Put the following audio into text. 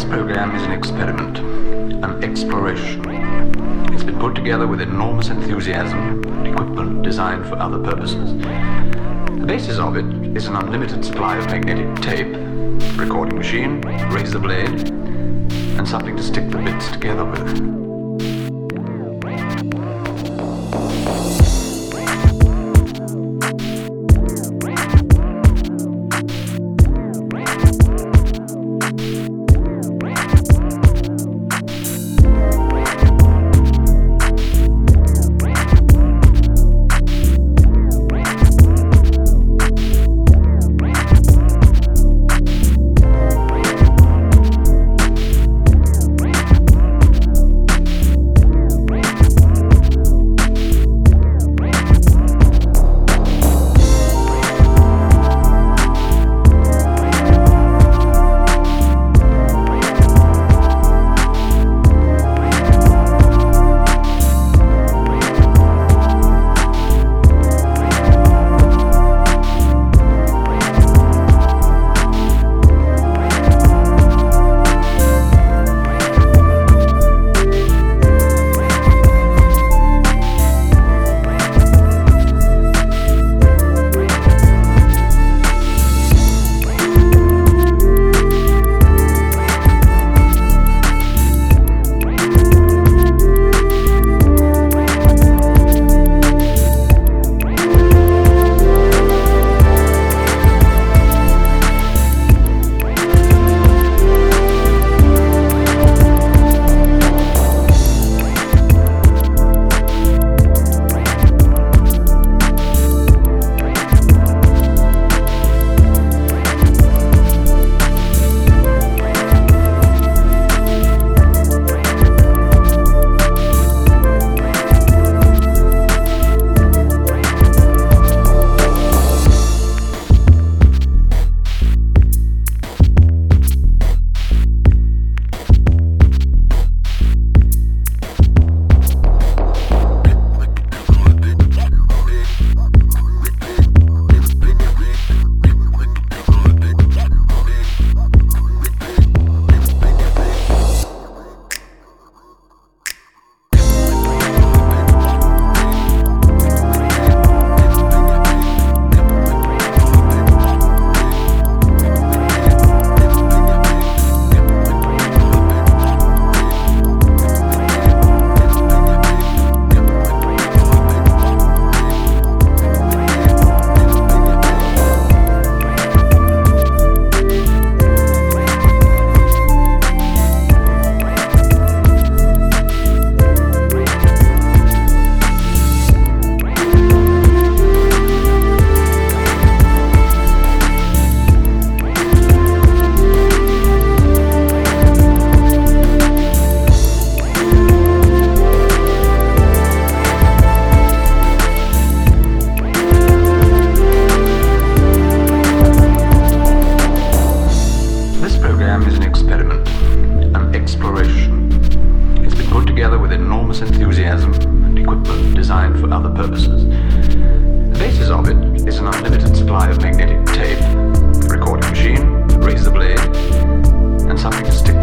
program is an experiment, an exploration. It's been put together with enormous enthusiasm and equipment designed for other purposes. The basis of it is an unlimited supply of magnetic tape, recording machine, razor blade, and something to stick the bits together with. Enthusiasm and equipment designed for other purposes. The basis of it is an unlimited supply of magnetic tape, recording machine, razor blade, and something to stick